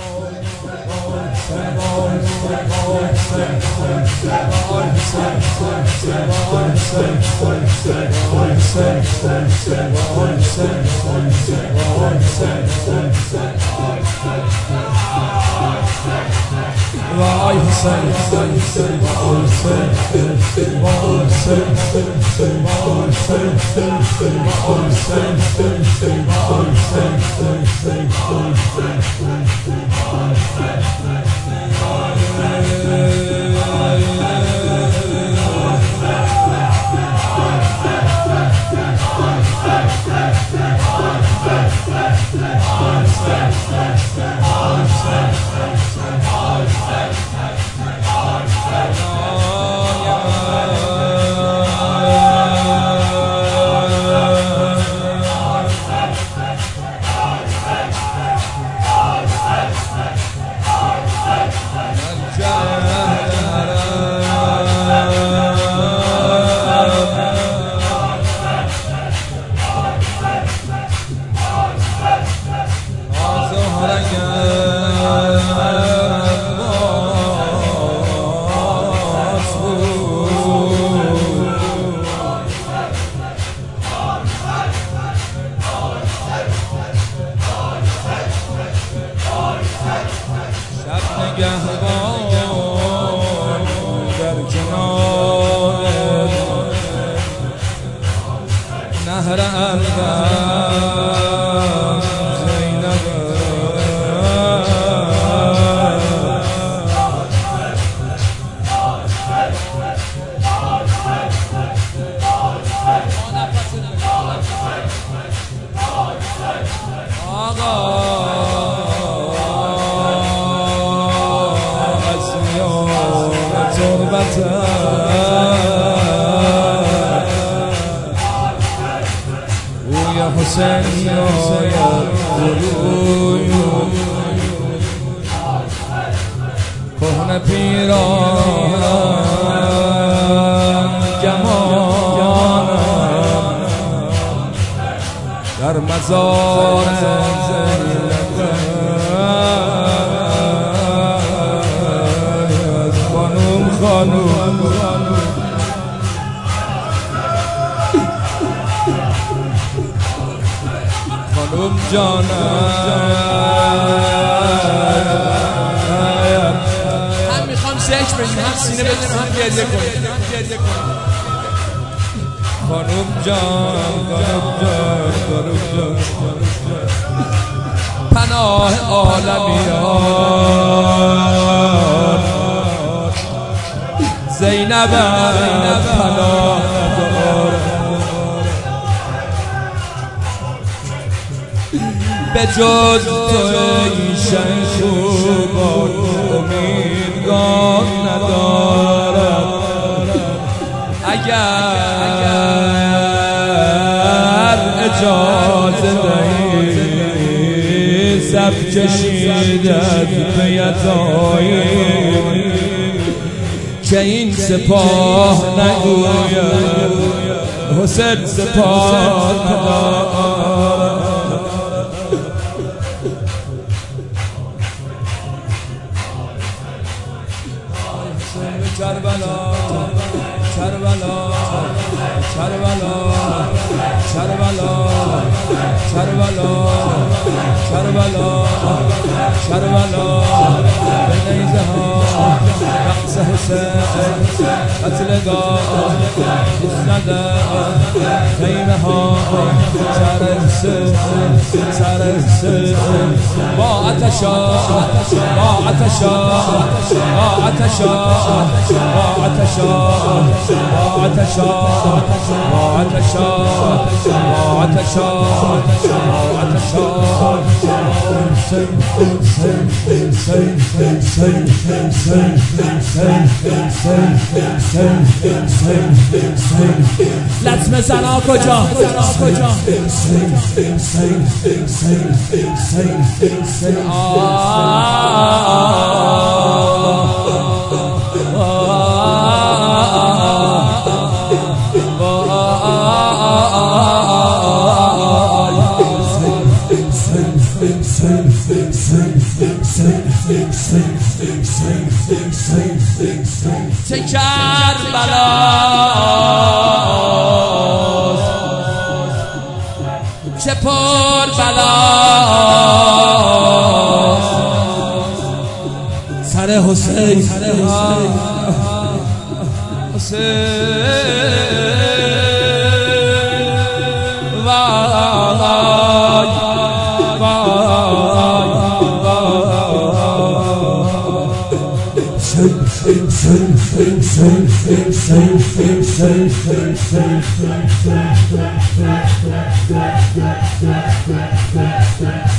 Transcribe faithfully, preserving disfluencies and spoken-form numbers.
وای حسین وای حسین وای حسین وای حسین وای حسین وای حسین در کنار نهر الغم زینب آقا ويا حسين يا كهنه پیران جمانم در مزار زینب خانم خانم خانم جانم هم میخوام ذکر بگیم هم سینه بدیم هم گریه کنیم خانم جان خانم جان خانم جان پناه عالمیان زینب پناه به جز تو ای شیخ خوبان امیدگاه ندارم اگر اجازه دهی سب کشیدت به یتاییم که این سپاه نگوید حسین سپاه ندارم کربلا کربلا کربلا کربلا کربلا کربلا کربلا به نیزه ها رقص حسین قتلگاه زده خیمه ها سر حسین سر حسین با عطشا با عطشا با عطشا با عطشا با عطشا با عطشا با عطشا با عطشا لطمه زنا کجا Say چه کربلاست چه پر بلاست سر حسین حسین